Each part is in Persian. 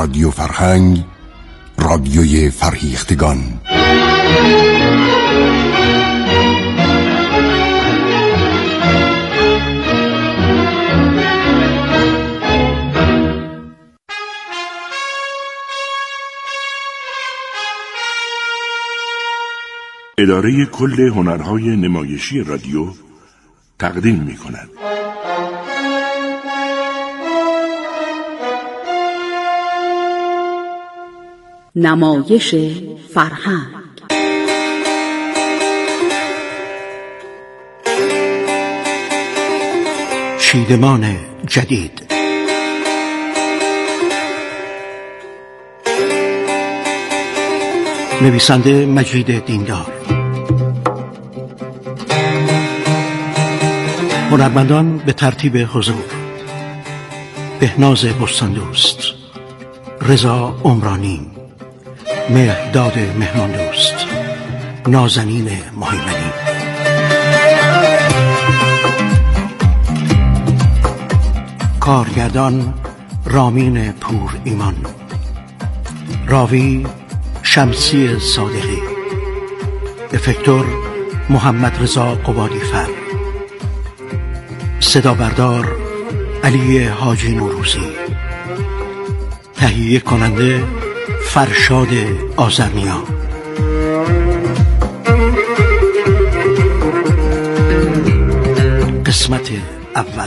رادیو فرهنگ، رادیوی فرهیختگان. اداره کل هنرهای نمایشی رادیو تقدیم می‌کند. نمایش فرهنگ. چیدمان جدید. نویسنده مجید دیندار. هنرمندان به ترتیب حضور: بهناز بستاندوست، رضا عمرانی، مهرداد مهماندوست، نازنین مهیمنی. کارگردان رامین پور ایمان، راوی شمسی صادقی، افکتور محمد رضا قبادی فر، صدا بردار علی حاجی نوروزی، تهیه کننده فرشاد آذرنیا. قسمت اول.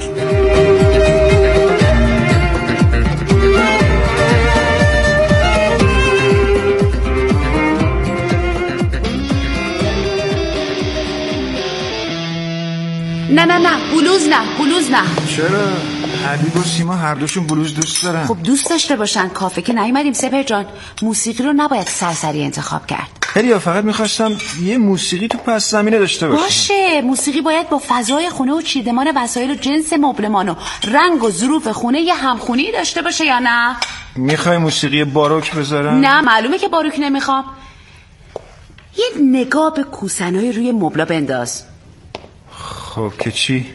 نه بلوز نه. چرا؟ حبیب و سیما هر دوشون بلوز دوست دارن. خب دوست داشته باشن، کافه که نیومدیم سپر جان. موسیقی رو نباید سرسری انتخاب کرد. هریا فقط میخواستم یه موسیقی تو پس زمینه داشته باشه. موسیقی باید با فضای خونه و چیدمان وسایل و جنس مبلمان و رنگ و ظروف خونه یه همخونی داشته باشه یا نه؟ میخوای موسیقی باروک بذارم؟ نه معلومه که باروک نمیخوام. یه نگاه به کوسنای روی مبلا بنداز. خب که چی؟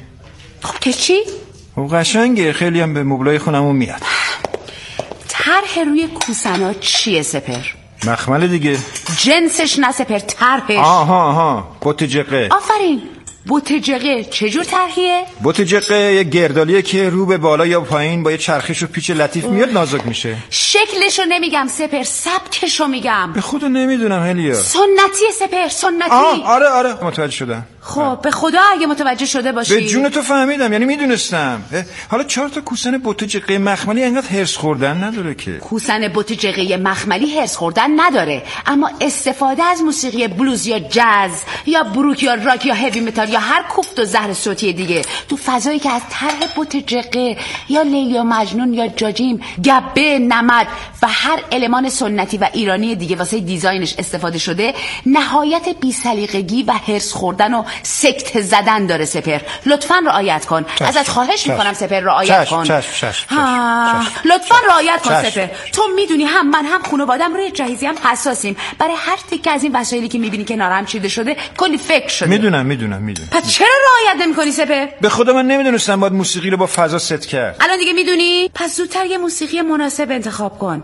خب قشنگه، خیلی هم به مبلای خونمون میاد. طرح روی کوسنا چیه سپر؟ مخمل دیگه. جنسش نه سپر، طرحش. آها بوتجقه. آفرین. بوتجقه چجور طرحیه؟ بوتجقه یه گردالیه که رو به بالا یا پایین با یه چرخش و پیچ لطیف میاد نازک میشه. شکلشو نمیگم سپر، سبکشو میگم. به خودو نمیدونم هلیا. سنتیه سپر، سنتی. آره متوجه شدم. خب به خدا اگه متوجه شده باشی. به جون تو فهمیدم، یعنی میدونستم. حالا 4 تا کوسن بوتجقه مخملی انقدر هرس خوردن نداره که. کوسن بوتجقه مخملی هرس خوردن نداره، اما استفاده از موسیقی بلوز یا جاز یا بروک یا راک یا هیوی متال یا هر کوفت و زهر صوتی دیگه تو فضایی که از طرح بوتجقه یا لیلی و مجنون یا جاجیم، گبه، نمد و هر المان سنتی و ایرانی دیگه واسه دیزاینش استفاده شده، نهایت بی‌سلیقگی و هرس خوردن و سکت زدن داره سپر. لطفاً رعایت کن. ازت خواهش میکنم سپر، رعایت کن. لطفاً رعایت کن سپر. تو میدونی هم من هم خانواده‌ام روی جهیزی هم حساسیم. برای هر تیکه از این وسایلی که میبینی کنار هم چیده شده کلی فکر شده. میدونم. پس چرا رعایت نمیکنی سپر؟ به خدا من نمیدونستم باید موسیقی رو با فضا ست کرد. الان دیگه میدونی؟ پس زودتر یه موسیقی مناسب انتخاب کن.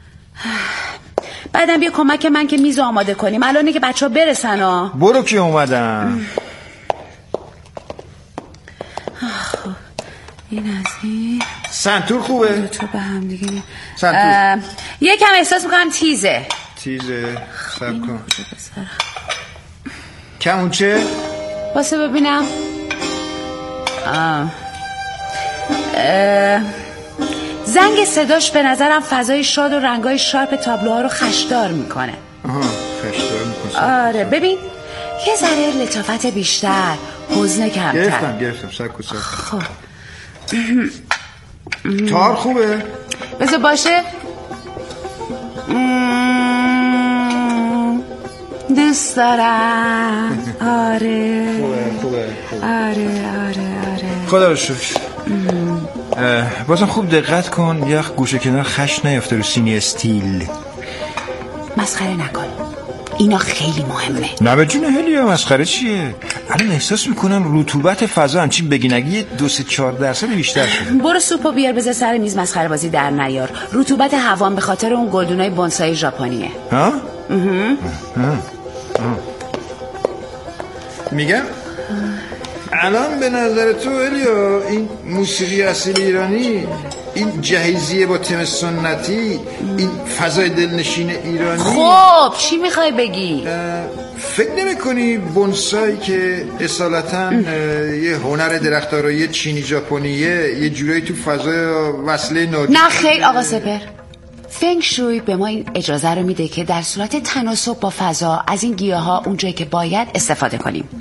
بعدم بیا کمک من که میز آماده کنیم. الان که بچه‌ها برسن ها. برو که اومدن. این از این سنتور خوبه؟ تو به هم دیگه سنتور یکم احساس میکنم تیزه. سب کن. کمونچه؟ واسه ببینم. زنگ صداش به نظرم فضای شاد و رنگای شارپ تابلوها رو خشدار میکنه. خشدار میکنه. آره ببین یه ذره لطافت بیشتر، حزن کمتر. گرفتم سکو. خب تار خوبه؟ بذار باشه. دوست دارم. آره خوبه. آره خدا رو شکر. بازم خوب دقت کن یه گوشه کنار خش نیافته رو سینی استیل. مسخره نکن. اینا خیلی مهمه. نه به جون هلیا، مسخره چیه؟ الان احساس میکنم رطوبت فضا همچین بگی نگی 2-4% بیشتر شده. برو سوپو بیار بذار سر میز، مسخره بازی در نیار. رطوبت هوا به خاطر اون گلدونای بونسای ژاپنیه. ها؟ میگم الان به نظر تو هلیا این موسیقی اصیل ایرانی، این جهیزیه با تم سنتی، این فضای دلنشین ایرانی، خب چی میخوای بگی؟ فکر نمی کنی بونسایی که اصالتا یه هنر درخت‌آرایی چینی ژاپنیه یه جورایی تو فضای وصله ناجور؟ نه خیر آقا سپر، فنگ شوی به ما این اجازه رو میده که در صورت تناسب با فضا از این گیاها اونجایی که باید استفاده کنیم.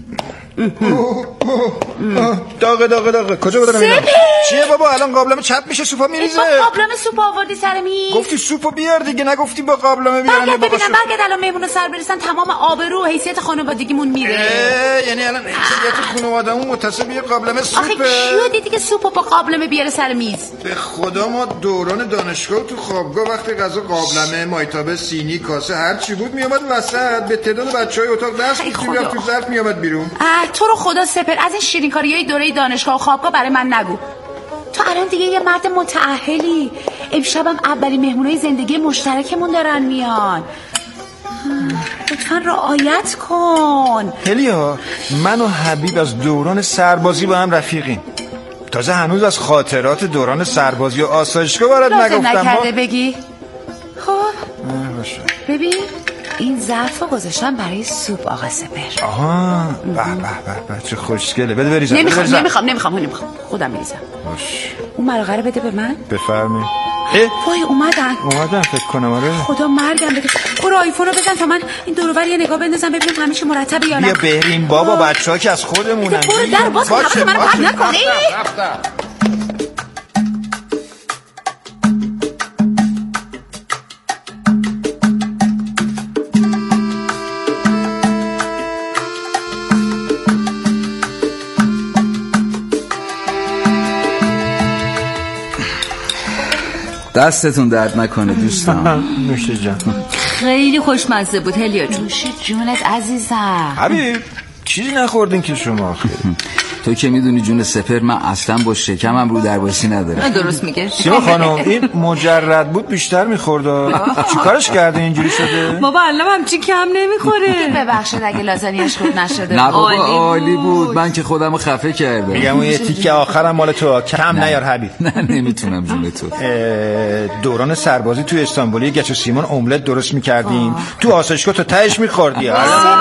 داغه کجا بدارم اینا؟ چیه بابا الان قابلمه چپ میشه سوپا میریزه؟ با قابلمه سوپ آوردی سر میز؟ گفتی سوپو بیار دیگه، نگفتی با قابلمه بیارم. برگرد الان میمونه سر برسن تمام آبرو و حیثیت خانوادگیمون میره. یعنی الان حیثیت خانواده‌مون متصل یه قابلمه سوپه؟ آخه کیو دیدی که سوپو با قابلمه بیاره سر میز؟ به خدا ما دوران دانشگاه تو خوابگاه وقتی غذا قابلمه، مایتابه، سینی، کاسه هر چی بود میومد وسط، به تعداد بچهای اتاق دست می‌گرفت تو ظرف میومد بیرون. تو رو خدا سپر از این شیرینکاریای دوره دانشگاه و خوابگاه برای من نگو. تو الان دیگه یه مرد متأهلی. امشبم اولین مهمونای زندگی مشترکمون دارن میان. لطفا رعایت کن. هلیا، من و حبیب از دوران سربازی با هم رفیقیم. تازه هنوز از خاطرات دوران سربازی و آسایشگاه برات نگفتم. لازم نکرده بگی. خب باشه. ببین این ظرفو گذاشتم برای سوپ آقا سپر. آها به چه خوشگله. بده بریزم. نمیخوام خودم میریزم. باش. اون مراقبه بده به من. بفرمی. وای اومدن فکر کنم. آره خدا مرگم بده. برو آیفونو بزن تا من این دور و بر یه نگاه بندازم ببینم همه چی مرتبه یا نه. بیا بریم بابا، بچه‌ها که از خودمونن. برو در باز کن منو پرد نکنی. دستتون درد نکنه دوستان. نوش جان. خیلی خوشمزه بود هلیا جون. نوش جونت عزیزم. حبیب چیزی نخوردین که شما؟ تو که میدونی جون سپر من اصلا با شکمم رو درباسی ندارم. درست میگه سیما خانم، این مجرد بود بیشتر میخورد. چیکارش کرده اینجوری شده؟ بابا علم همچین کم نمیخوره. ببخشید اگه لازانیش خوب نشده. نه بابا عالی بود. من که خودمو خفه کردم. میگم اون یه تیکه آخرم مال تو، کم نیار حبیب. نه نمیتونم جون تو. دوران سربازی تو استانبول گچ و سیمان املت درست میکردیم، تو آسایشگاه تا تهش میخوردی.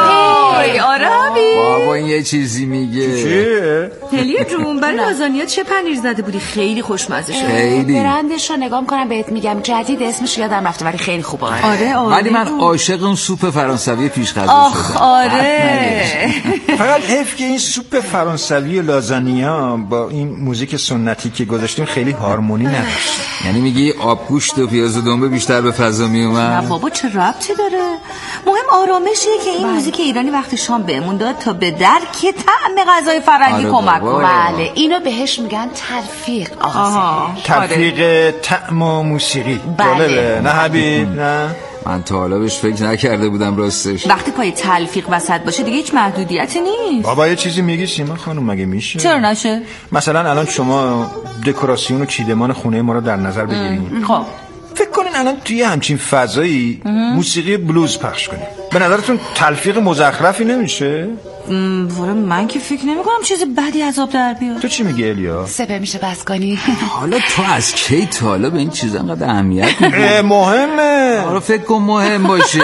آره بابا این یه چیزی میگه. چیه؟ هلیا جون برای لازانیا چه پنیر زده بودی؟ خیلی خوشمزه شد. خیلی. برندش رو نگاه میکنم بهت میگم جدید اسمش یادم رفته ولی خیلی خوبه. آره ولی من عاشق اون سوپ فرانسوی پیش غذا شدم. آره. فقط حیف که این سوپ فرانسوی لازانیا با این موزیک سنتی که گذاشتیم خیلی هارمونی نداشت. یعنی میگی آبگوشت و پیاز و دنبه بیشتر به فضا میومد؟ نه بابا چه ربطی داره؟ مهم آرامشیه که این موزیک ایرانی وقت شام بهمون داد تا به درک طعم غذای فرنگی کمک کنه. بله اینو بهش میگن تلفیق آقا. تلفیق طعم و موسیقی. بله. نه حبیب نه. من تا حالا بهش فکر نکرده بودم راستش. وقتی پای تلفیق وسط باشه دیگه هیچ محدودیتی نیست. بابا یه چیزی میگی سیما خانم، مگه میشه؟ چرا نشه؟ مثلا الان شما دکوراسیون و چیدمان خونه ما رو در نظر بگیرید. خب فکر کنین الان توی همچین فضایی موسیقی بلوز پخش کنیم، به نظرتون تلفیق مزخرفی نمیشه؟ والا من که فکر نمی کنم چیز بدی از آب در بیاد. تو چی میگی الیا؟ سپر میشه بس کنی؟ حالا تو از کی تا حالا به این چیزا انقدر اهمیت میدی؟ مهمه. حالا فکر کن مهم باشه.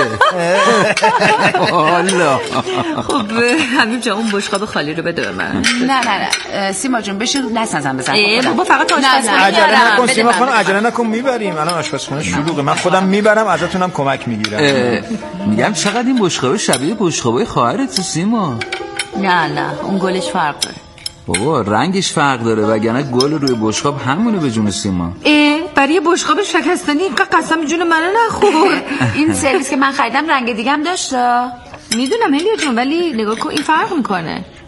حالا خب حبیب جان اون بشقاب خالی رو بده به من. نه سیما جون بشین دست نزن بزن. بابا فقط آشپزخونه. عجله نکن سیما خانم، عجله نکن میبریم. الان آشپزخونه شلوغه، من خودم میبرم ازتونم کمک میگیرم. میگم چقدر این بشقاب شبیه بشقابای خواهرت سیما. نه اون گلش فرق داره. بابا رنگش فرق داره وگرنه گل روی بشقاب همونه به جون سیما. برای بشقاب شکستنی قسم جون منو نخور. این سرویس که من خریدم رنگ دیگه هم داشت. میدونم هلیا جون ولی نگاه کن این فرق میکنه.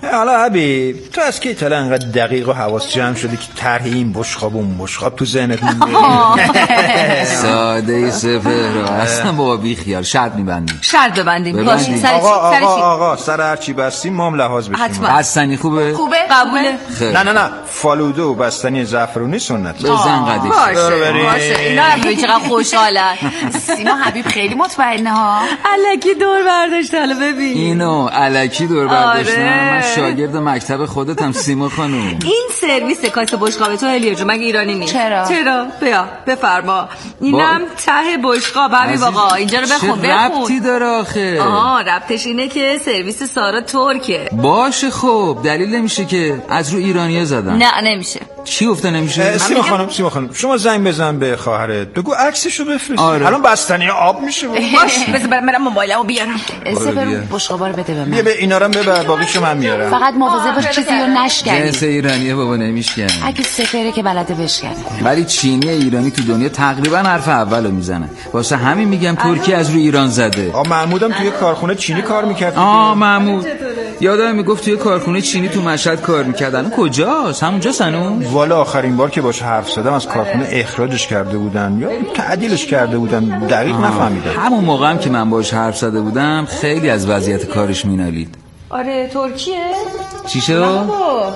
حالا حبیب تو از کی تا انقدر دقیق و حواس جمع شدی که طرح این بشقاب و اون بشقاب تو ذهنت میاد؟ ساده سپهر اصلا بابا بی خیال شرط میبندیم. شرط ببندیم. باشه سر آقا سر هر چی بستیم ما هم لحاظ بشیم. بستنی خوبه؟ قبوله. نه فالوده و بستنی زعفرونی سنت. بزن قدیش. باشه اینا هم چقدر خوشحالن. سیما حبیب خیلی مطمئنه ها. الکی دور برداشت حالا ببین. اینو الکی دور برداشتم. من شاگرد مکتب خودتم سیما خانم. این سرویس کاس بشقاب تو هلیو جو مگه ایرانی نیست؟ چرا بیا بفرما. اینم ته بشقاب همین آقا اینجا رو بخون. چه ربطی داره آخه؟ ربطش اینه که سرویس سارا ترکه. باشه خب دلیل نمیشه که از رو ایرانیه زدن. نه نمیشه. چی گفته نمیشه؟ سیما خانم شما زنگ بزن به خواهرت بگو عکسشو بفرست. الان بستنی آب میشه. باش بذار برم موبایلمو بیارم. سپر بشقابا رو بده به من. بیا به اینا رو ببر باقیشو من میارم. فقط مواظب باش چیزی رو نشکنی. جنس ایرانیه بابا نمیشکنه. اگه سپره که بلده بشکنه. ولی چینی ایرانی تو دنیا تقریبا حرف اولو میزنه. واسه همین میگم ترکیه از رو ایران زده. محمودم توی کارخونه چینی کار میکرد. محمود یادم میگفت توی کارخونه چینی تو مشهد کار میکردن. کجاست؟ همونجاست هنوز؟ والا آخرین بار که باهاش حرف زدم از کارخونه اخراجش کرده بودن یا تعدیلش کرده بودن، دقیق نفهمیدم. همون موقع هم که من باهاش حرف زده بودم خیلی از وضعیت کارش مینالید. آره ترکیه. چی شد؟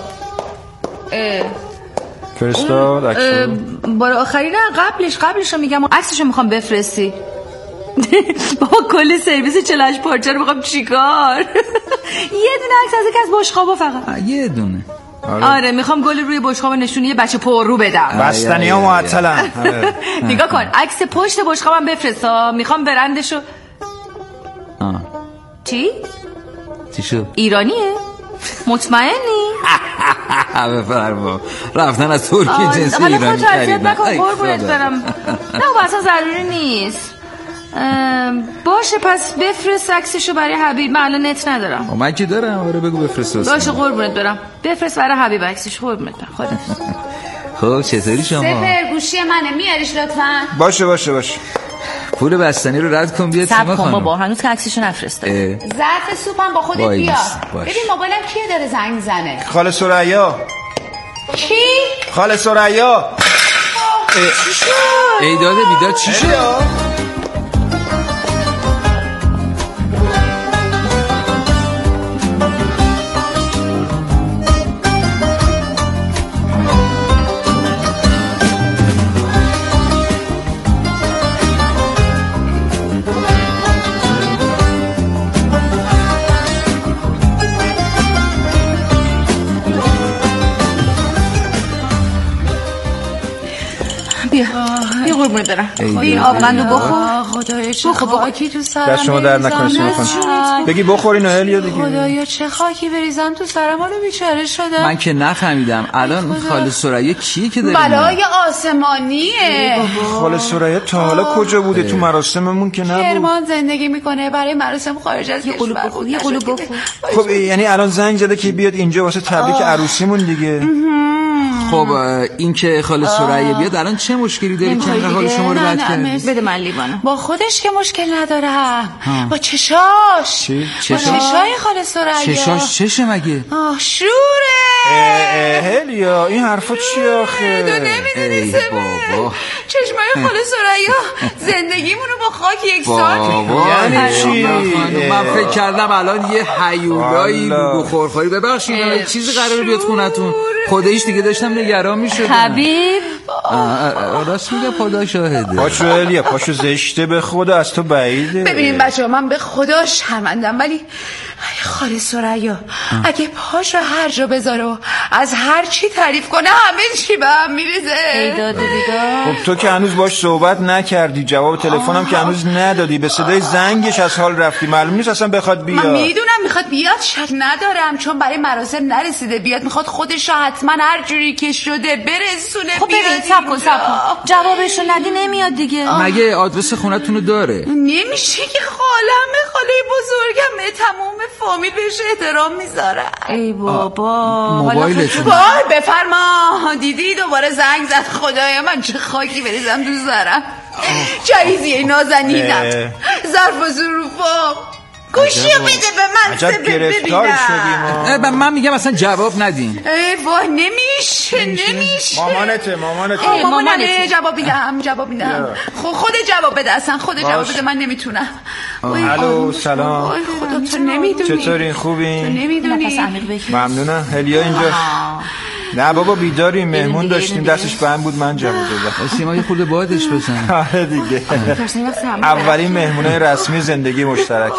فرستاد عکسو. بار آخری نه قبلش رو میگم عکسشو میخوام بفرستی. بابا کل سرویس 48 پارچه رو میخوام چیکار؟ یه دونه عکس از یکی از بشقابا فقط. یه دونه. آره میخوام گل روی بشقاب نشونی یه بچه پر رو بدم. بستنی‌ها معطلن. نگاه کن عکس پشت بشقابم بفرستا. میخوام برندشو. چی شد؟ ایرانیه؟ مطمئنی؟ بفرما رفتن از ترکیه جنسی ایرانی خریدن. حالا قربونت برم. نه اصلا ضروری نیست. باشه پس بفرست عکسشو برای حبیب. من الان نت ندارم. من که دارم. آره بگو بفرست. باشه قربونت برم بفرست برای حبیب عکسش. قربونت برم. خدا. خب چطوری شما؟ سپر گوشی منه میاریش لطفا. باشه پول بستنی رو رد کن بیاد سیما خانم. بابا هنوز که عکسشو نفرسته. ظرف سوپم با خودت بیار. ببین موبایلم کیه داره زنگ میزنه؟ خاله ثریا. کی؟ خاله ثریا. چی شد؟ ای داده بیداد چی شد؟ بیا قربونت برم. این آبغندو بخور. خدایا چه خاکی تو سرم دست شما درد نکنه سیما خانم. بگی بخورین هلیا دیگه. خدایا چه خاکی بریزم تو سرم. حالا بیچاره شدم. من که نفهمیدم الان خاله ثریا کیه که داره؟ بلای آسمانیه. خاله ثریا تا حالا کجا بوده؟ تو مراسممون که نبود. کرمان زندگی میکنه. برای مراسم خارج از کشور بود. یه قلوب بخور. خب یعنی الان زنگ زده که بیاد اینجا واسه تبریک عروسیمون دیگه. خب این که خاله ثریا بیاد الان چه مشکلی داره که انقدر حال شما رو بد کرد؟ بده من لیوانو. با خودش که مشکل ندارم. با چشاش. با چشای خاله ثریا. چشاش چشه مگه؟ شوره. هلیا این حرفا چی آخه؟ تو نمیدونی سبه چشمای خاله ثریا زندگیمونو با خاک یکسان. یعنی چی؟ من فکر کردم الان یه هیولایی بگو خورخوری. ببخشید چیزی قراره بیاد خونتون. خودش دیگه داشتم نگران میشدم. حبیب راست میگه خدا شاهده. پاشو الیا پاشو زشته به خدا از تو بعیده. ببینیم بچه من به خدا شرمندم ولی خاله ثریا اگه پاشو هر جا بذاره و از هر چی تعریف کنه همه چی به هم میریزه. ای داده بیدار. خب تو که هنوز باش صحبت نکردی جواب تلفنم که هنوز ندادی به صدای زنگش از حال رفتی. معلوم نیست اصلا بخواد بیاد. من میدونم میخواد بیاد شک ندارم چون برای مراسم نرسیده بیاد. میخواد خودش حتما هر جوری که شده برسونه. خب ببین صبر کن جوابشو ندی نمیاد دیگه. مگه آدرس خونتونو داره؟ نمیشه که خالم خاله بزرگم تمام فامیل بهش احترام میذاره. ای بابا موبایلتون وای بفرما. دیدی دوباره زنگ زد. خدایا من چه خاکی بریزم تو سرم. جایزیه نازنینم ظرف و ظروفم گوشیو بده به من. عجب گرفتار شدیم. من میگم اصلا جواب ندین. واه نمیشه. مامانته. مامانه جواب میدم. خود جواب بده، اصلا خود جواب بده، من نمیتونم. الو سلام. خدا تو نمیدونی. چطورین؟ خوبین؟ تو نمیدونی. ممنونم. هلیا اینجاست. نه بابا بیداریم، مهمون داشتیم، دستش بند بود، من جواب دادم. سیما یه خورده بادش بزن. آره دیگه. اولین مهمونه رسمی زندگی مشترک.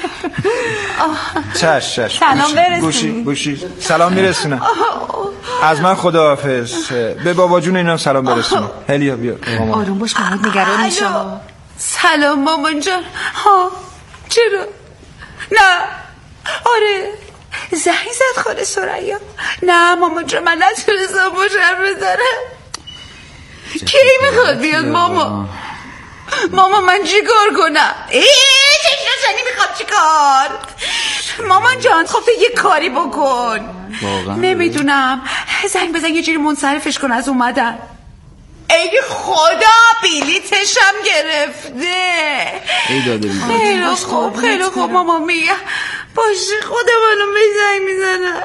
چش سلام برسونی. گوشی سلام میرسونم. از من خداحافظ. به بابا جون اینم سلام برسونم. هلیا بیا. آروم باش، مامان نگران میشه. سلام مامان جان. ها چرا؟ نه آره زنگ زد خاله ثریا. نه مامان جان من نتونستم باش حرف بزنم. کی میخواد بیاد ماما من چی کار کنم؟ چشنی میخواد چی کار؟ مامان جان خب تو یه کاری بکن. نمیدونم، زنگ بزن یه جوری منصرفش کن از اومدن. ای خدا بلیتشم گرفته. ای داده خیلی خوب ماما میگم باشه خودم منو زنگ میزنم.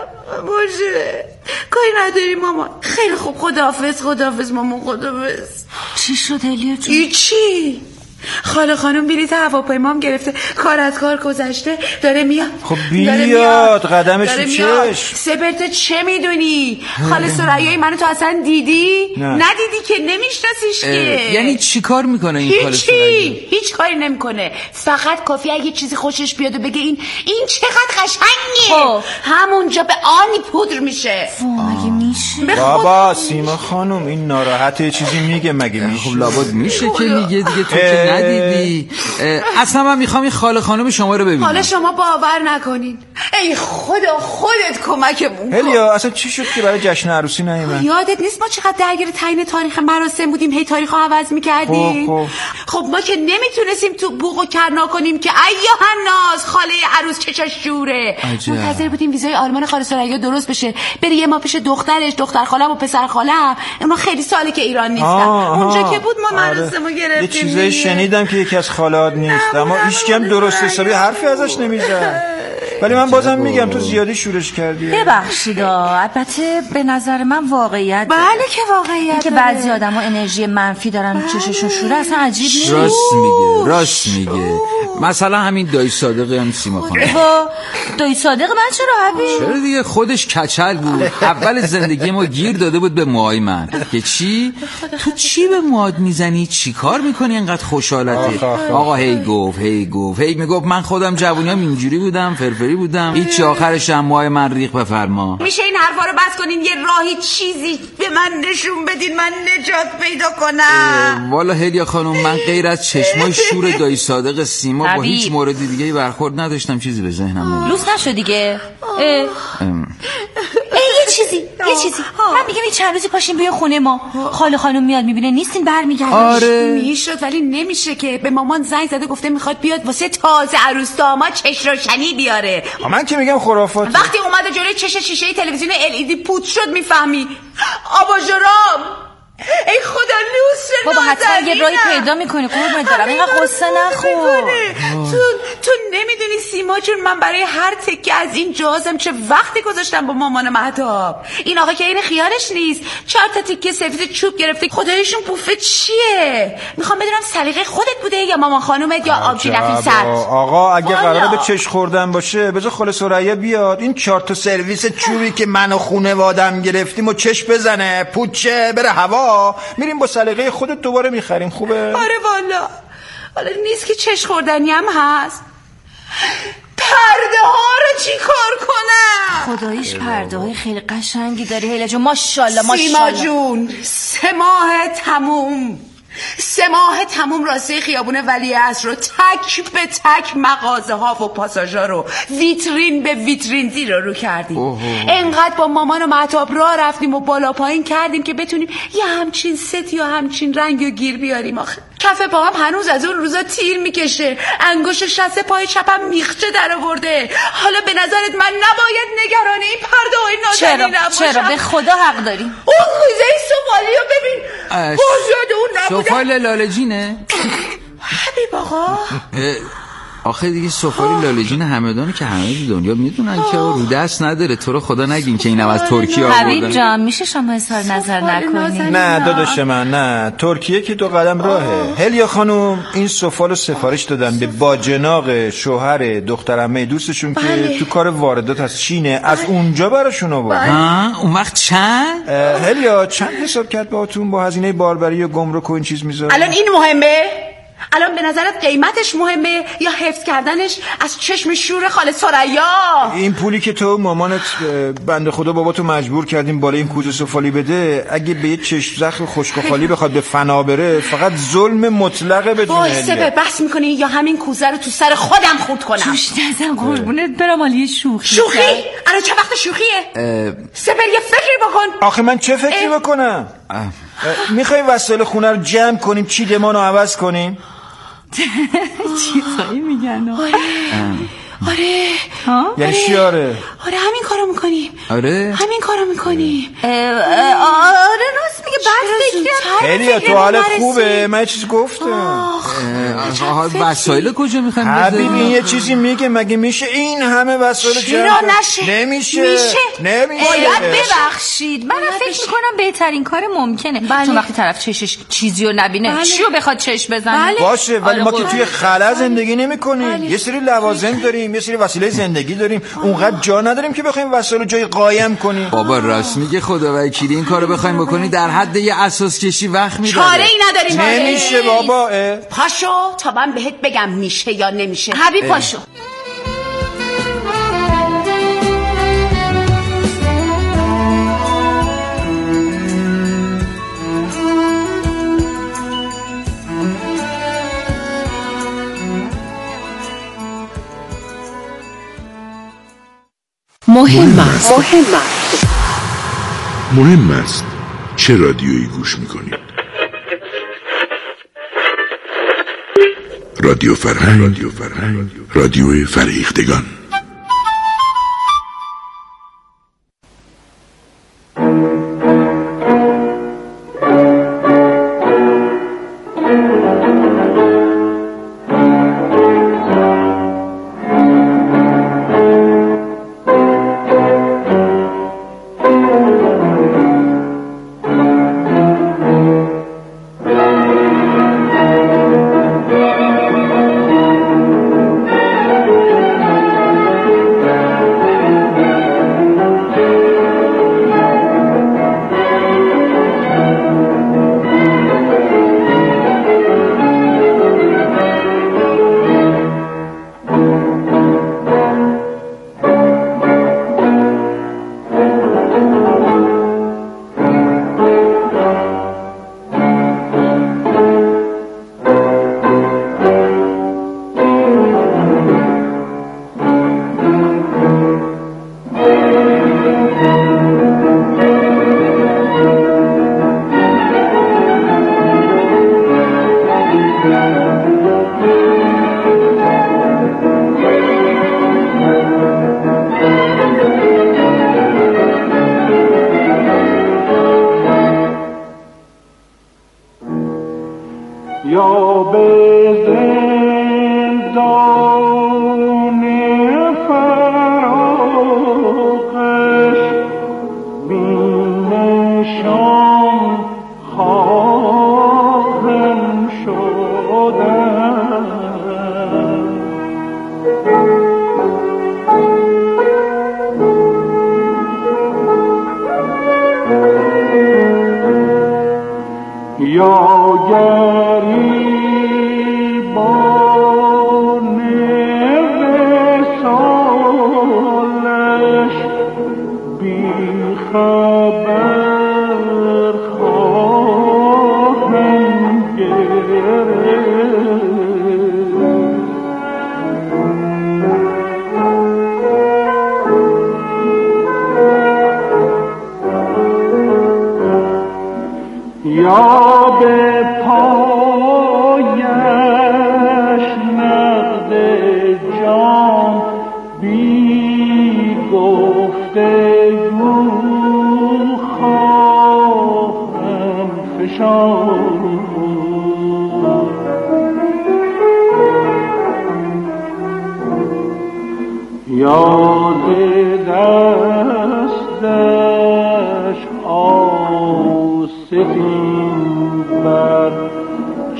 باشه کاری نداری ماما. خیلی خوب خداحافظ ماما خداحافظ. چی شد هلیا جون؟ هیچی. خاله خانم بلیط هواپیمام گرفته، کار از کار گذشته، داره میاد. خب بیاد قدمشو چش. سپرت چه میدونی؟ خاله ثریای منو تو اصلا دیدی؟ ندیدی که نمیشناسیش که. یعنی چی کار میکنه این خاله ثریا؟ هیچ کاری نمیکنه، فقط کافیه اگه چیزی خوشش بیاد و بگه این چقدر قشنگه، همونجا به آنی پودر میشه. مگه میشه؟ بابا سیما خانم این ناراحته، یه چیزی میگه مگه میشه؟ خب لابد میشه که میگه دیگه، تو که ندیدی. اصلا من میخوام این خاله خانم شما رو ببینم. حالا شما باور نکنین. ای خدا خودت کمکمون کن. هلیا اصلا چی شد که برای جشن عروسی نیومد؟ یادت نیست ما چقدر درگیر تعیین تاریخ مراسم بودیم، هی تاریخو عوض میکردیم. خب ما که نمیتونستیم تو بوق و کرنا کنیم که ایها الناس خاله عروس چشاش جوره. منتظر بودیم ویزای آلمان خاله ثریا درست بشه، بری یه ما پیش دخترش، دختر خالم و پسر خالم. اونا خیلی ساله که ایران نیستن. اونجا که بود ما مراسمو گرفتیم. یه چیزایی شنیدم که یکی از خاله‌هات نیست، اما هیچکم درست حسابی حرفی ازش نمیزنه. ولی من بازم میگم تو زیادی شورش کردی. ببخشید البته به نظر من واقعیت. بله که واقعیت که بعضی آدما انرژی منفی دارن و چششون شوره اصلا عجیب نیست. راست میگه. مثلا همین دایی صادقی هم سیما خانم. دایی صادق من چرا حبیب؟ چرا دیگه خودش کچل بود. اول زندگی ما گیر داده بود به موهای من. که چی؟ تو چی به موهات میزنی؟ چی کار میکنی اینقدر خوشحالته؟ آقا هی میگفت من خودم جوونیام اینجوری بودم، فرفری بودم، هیچ آخرش هم موهای من ریخ بفرما. میشه این حرفا رو بس کنین، یه راهی چیزی به من نشون بدین من نجات پیدا کنم. والا هلیا خانم من غیر از چشمای شور دایی صادق سیما با هیچ مورد دیگه برخورد نداشتم، چیزی به ذهنم نمیاد. لوس نشو دیگه. یه چیزی من میگم این چند روزی پاشین بیا خونه ما، خاله خانم میاد میبینه نیستین برمیگردین. آره میشد ولی نمیشه که. به مامان زنگ زده گفته میخواد بیاد واسه تازه عروس داماد چش روشنی بیاره. من که میگم خرافات. وقتی اومده جلوی چش شیشه تلویزیون LED پوت شد میفهمی. آباژورام ای خدا لوس بابا حتما یه راهی پیدا میکنی. قربونت برم اینقدر قصه نخور. تو نمیدونی سیما جون من برای هر تکه از این جهازم چه وقتی گذاشتم با مامان مهتاب. این آقا که این خیالش نیست 4 تا تیکه سفید چوب گرفته. خدایشون بوفه چیه؟ میخوام بدونم سلیقه خودت بوده یا مامان خانومت یا آبجی نفیست. آقا اگه قراره به چش خوردن باشه بذار خاله ثریا بیاد، این 4 تا سرویس چوبی که من و خانواده‌ام گرفتیم و چش بزنه پوچه بره هوا، میریم با سلیقه خودت دوباره میخریم. خوبه؟ آره والا نیست که چش خوردنی هم هست. پرده ها رو چی کار کنم؟ خداییش پرده های خیلی قشنگی داری هیلا جون. ماشاءالله سیما جون 3 ماه تموم راسته خیابون ولیعصر رو تک به تک مغازه ها و پاساژا رو ویترین به ویترین زیر رو کردیم. انقدر با مامان و مهتاب راه رفتیم و بالا پایین کردیم که بتونیم یه همچین ست یا همچین رنگ و گیر بیاریم. آخه کف پا هم هنوز از اون روزا تیر میکشه، انگشت شسته پای چپم میخچه در آورده. حالا به نظرت من نباید نگران این پرده های نازنین نباشم؟ چرا به خدا حق داری. اون خوزه سفالی رو ببین بازیاد اون نبوده. سفال لاله جینه حبیب آقا آخه دیگه سفال لاله جون همدان که همه دنیا میدونن که رو دست نداره. تو رو خدا نگین که اینم از ترکیه آوردن. حبیب جان میشه شما اظهار نظر نکنید؟ نه داداش من، نه، ترکیه که 2 قدم راهه. هلیا خانم این سفالو سفارش دادن به باجناق شوهر دخترعمه دوستشون که تو کار واردات از چینه، از اونجا براشون آورد. اون وقت چند؟ هلیا چند حساب کرد باهاتون با هزینه باربری و گمرک و این چیز میذاره؟ الان این مهمه؟ الان به نظرت قیمتش مهمه یا حفظ کردنش از چشم شور خاله ثریا؟ این پولی که تو مامانت بنده خدا باباتو مجبور کردیم بالای این کوزه سفالی بده، اگه به یه چشم زخم خشک و خالی بخواد به فنا بره فقط ظلم مطلقه بدون وای بحث میکنی یا همین کوزه رو تو سر خودم خورد کنم؟ جوش نزن قربونت برم، عالیه شوخی. الان چه وقت شوخیه؟ سپر یه فکری بکن. آخه من چه فکری بکنم؟ میخوایی وسایل خونه رو جمع کنیم چیدمانو عوض کنیم؟ چیزایی میگن. آره یعنی چی؟ آره همین کارو میکنیم. آره همین کارو میکنیم. آره راست میگه. بعد هلیا تو حالت خوبه؟ من چیز گفتم. وسایل کجا میخوایم بذاریم؟ حبیبی یه چیزی میگه مگه میشه این همه وسایل جمع؟ نمیشه. باید ببخشید، من فکر میکنم بهترین کار ممکنه. چون وقتی طرف چشش چیزی رو نبینه چیو بخواد چش بزنه؟ باشه ولی ما که توی خلا زندگی نمیکنیم. یه سری لوازم داریم، یه سری وسیله زندگی داریم، اونقدر جا نداریم که بخوایم وسایل جای قایم کنیم. بابا راست میگه خدا وکیلی. این کارو بخوایم بکنی در حد یه اساس کشی وقت میبره. چاره ای نداریم. نمیشه بابا. پاشو تا من بهت بگم میشه یا نمیشه. حبیب پاشو. مهم است چه رادیویی گوش میکنید. رادیو فرهنگ، رادیو فریختگان.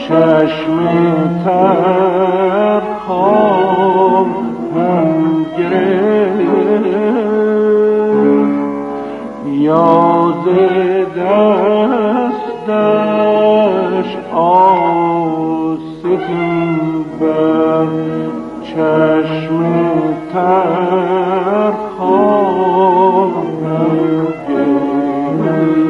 چشم تر خواهم گرفت یا ز دستش آستین بر چشم تر خواهم گرفت.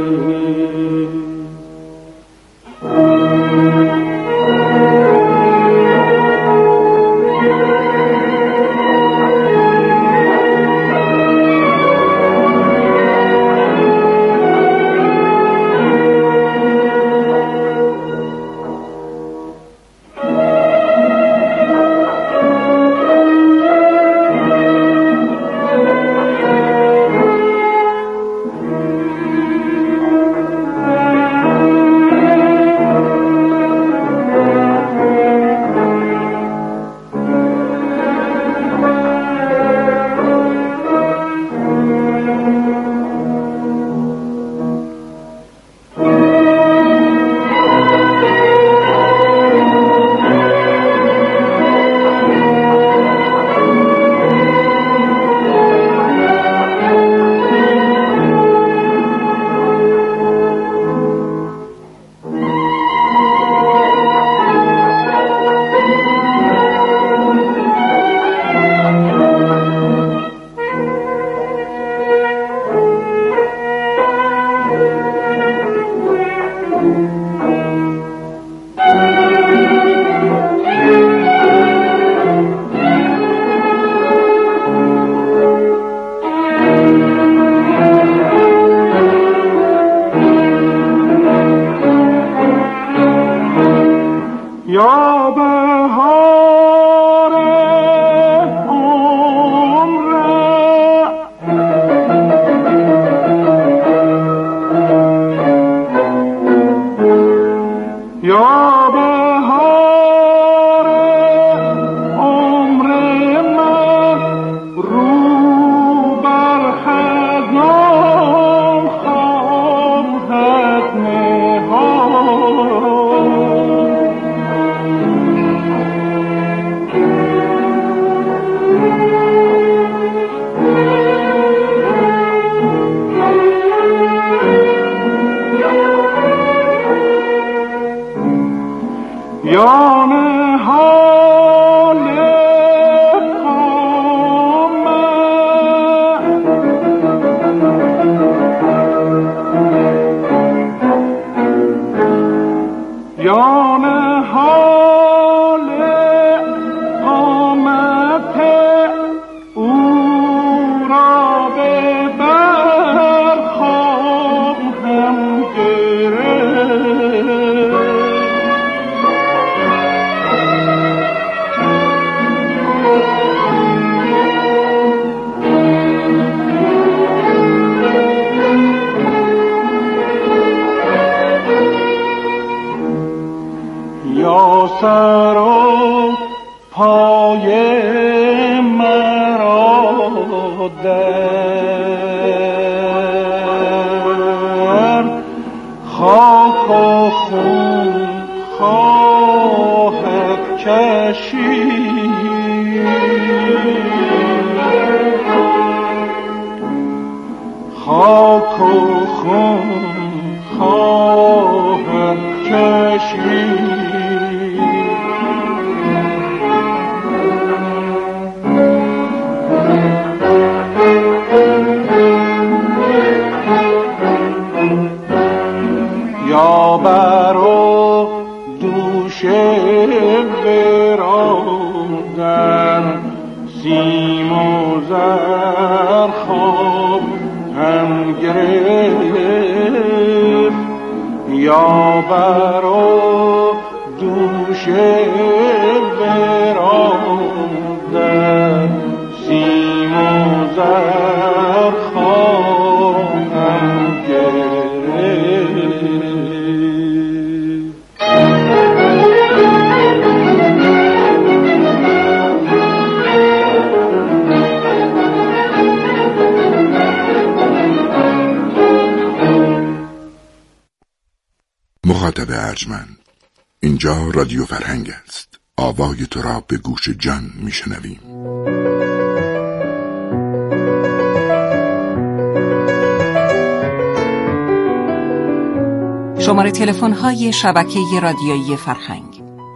مخاطب ارجمند: اینجا رادیو فرهنگ است. آوای تو را به گوش جان میشنویم. شماره تلفن های شبکه رادیویی فرهنگ